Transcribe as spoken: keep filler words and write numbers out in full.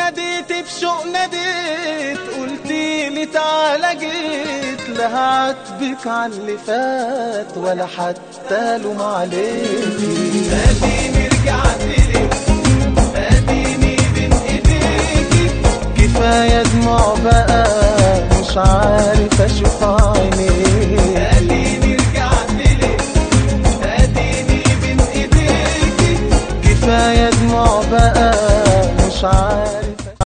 ناديت بشوق ناديت قلتيلي تعالى جيت، لا هعاتبك عاللي فات ولا حتى لوم عليكي. اديني رجعتلك اديني بين ايديكي، كفاية